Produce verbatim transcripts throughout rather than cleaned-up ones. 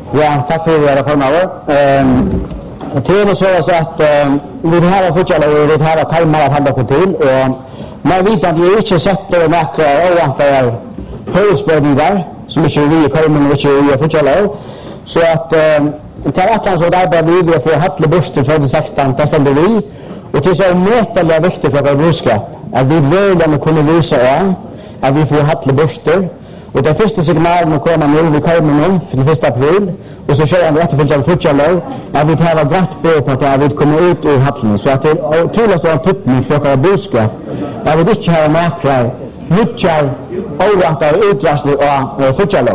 Ja, tack för det reformavår. Ehm det är så att vi har fortsatt och vi har kalmar att hålla till och man vet att vi inte sätter några oantar högsbördningar som inte vi kommer och inte vi fortsätter så att det är att så där bara vi vill få Hatle Busch till tjugo sexton där ställde vi och det är så mätande viktigt för vår budskap att vi vill kunna visa att vi får Hatle Busch och det första signalen kommer nu vi kommer nu för första april och så kör vi efterföljande fortsätter att vi tar gott på på att vi kommer ut ur hallen så att det är otroligt stor tippning för våra budskap att vi inte har märklar mycket orantar utrustning och fortsätter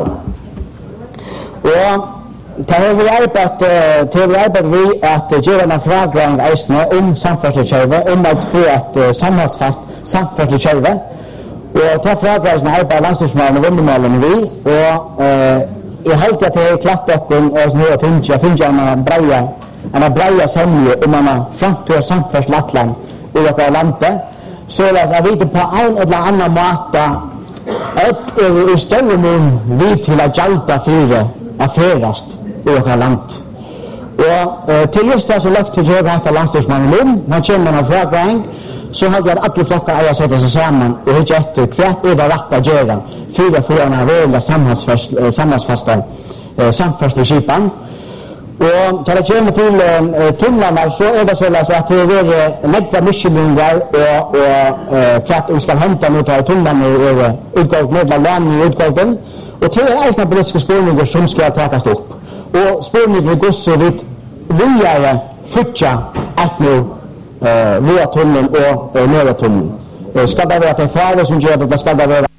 och det har vi arbetat det har vi arbetat vi att göra en frågan ägstna om samfärdselkärva om att få ett samhällsfast samfärdselkärva och ta frågan här på landstingsmännen och vännermännen vi och eh jag helt att det är klart och och nu att inte jag finns en braja en braja sämje om man framtör samfärs Lappland och våra lande så att vi på en eller annan måte ett är i större mån vi till att jalta fyra affärast i våra land och eh, till just det så lagt till göra detta landstingsmännen man känner man frågan så har jag alla flockar att sätta sig samman och hitta efter kvart är det rätt att göra fyra förarna rörliga samhällsfasta samfärdselskipan och tar det kommer till tunnlarna så är det så att det är lägga missioningar och, och kvart vi ska hämta mot av tunnlarna över utgått medla land i utgåtten och till är politiska spårningar som ska takas upp och spårningar går så vitt via futcha att nu via tunneln och nere tunneln. Ska det vara att det är faror som gör det, det ska det vara